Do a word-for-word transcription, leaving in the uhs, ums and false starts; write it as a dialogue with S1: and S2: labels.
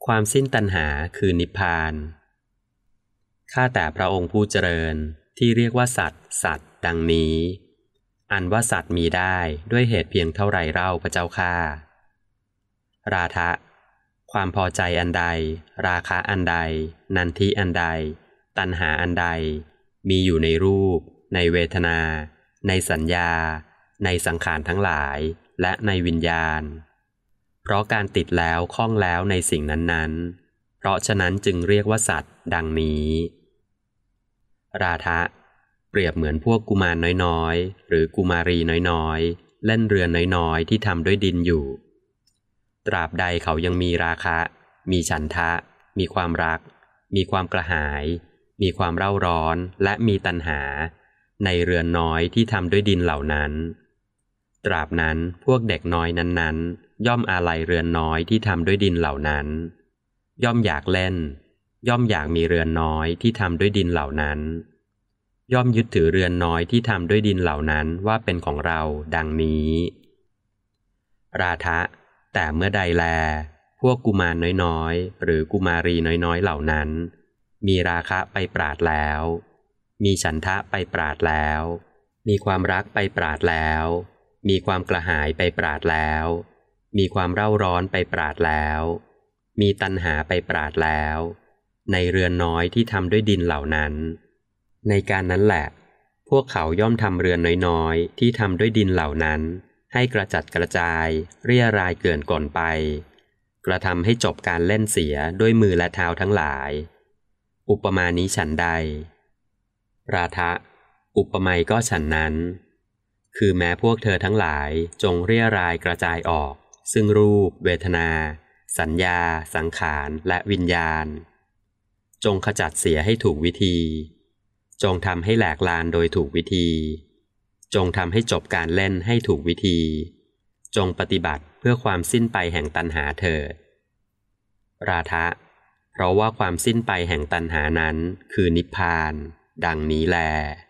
S1: ความสิ้นตัณหาคือนิพพานข้าแต่พระองค์ผู้เจริญที่เรียกว่าสัตว์สัตว์ดังนี้อันว่าสัตว์มีได้ด้วยเหตุเพียงเท่าไรเล่าพระเจ้าข้าราทะความพอใจอันใดราคะอันใดนันทิอันใดตัณหาอันใดมีอยู่ในรูปในเวทนาในสัญญาในสังขารทั้งหลายและในวิญญาณเพราะการติดแล้วคล้องแล้วในสิ่งนั้นๆเพราะฉะนั้นจึงเรียกว่าสัตว์ดังนี้ราทะเปรียบเหมือนพวกกุมารน้อยๆหรือกุมารีน้อยๆเล่นเรือนน้อยๆที่ทำด้วยดินอยู่ตราบใดเขายังมีราคะมีฉันทะมีความรักมีความกระหายมีความเร่าร้อนและมีตัณหาในเรือนน้อยที่ทำด้วยดินเหล่านั้นตราบนั้นพวกเด็กน้อยนั้นๆย่อมอาลัยเรือนน้อยที่ทำด้วยดินเหล่านั้นย่อมอยากเล่นย่อมอยากมีเรือนน้อยที่ทำด้วยดินเหล่านั้นย่อมยึดถือเรือนน้อยที่ทำด้วยดินเหล่านั้นว่าเป็นของเราดังนี้ราทะแต่เมื่อใดแลพวกกุมารน้อยๆหรือกุมารีน้อยๆเหล่านั้นมีราคะไปปราดแล้วมีฉันทะไปปราดแล้วมีความรักไปปราดแล้วมีความกระหายไปปราดแล้วมีความเร่าร้อนไปปราดแล้วมีตัณหาไปปราดแล้วในเรือนน้อยที่ทำด้วยดินเหล่านั้นในการนั้นแหละพวกเขาย่อมทำเรือนน้อยๆที่ทำด้วยดินเหล่านั้นให้กระจัดกระจายเรี่ยรายเกลื่อนกล่นไปกระทำให้จบการเล่นเสียด้วยมือและเท้าทั้งหลายอุปมานี้ฉันใดราทะอุปไมยก็ฉันนั้นคือแม้พวกเธอทั้งหลายจงเรี่ยรายกระจายออกซึ่งรูปเวทนาสัญญาสังขารและวิญญาณจงขจัดเสียให้ถูกวิธีจงทำให้แหลกลานโดยถูกวิธีจงทำให้จบการเล่นให้ถูกวิธีจงปฏิบัติเพื่อความสิ้นไปแห่งตัณหาเถิดราทะเพราะว่าความสิ้นไปแห่งตัณหานั้นคือนิพพานดังนี้แล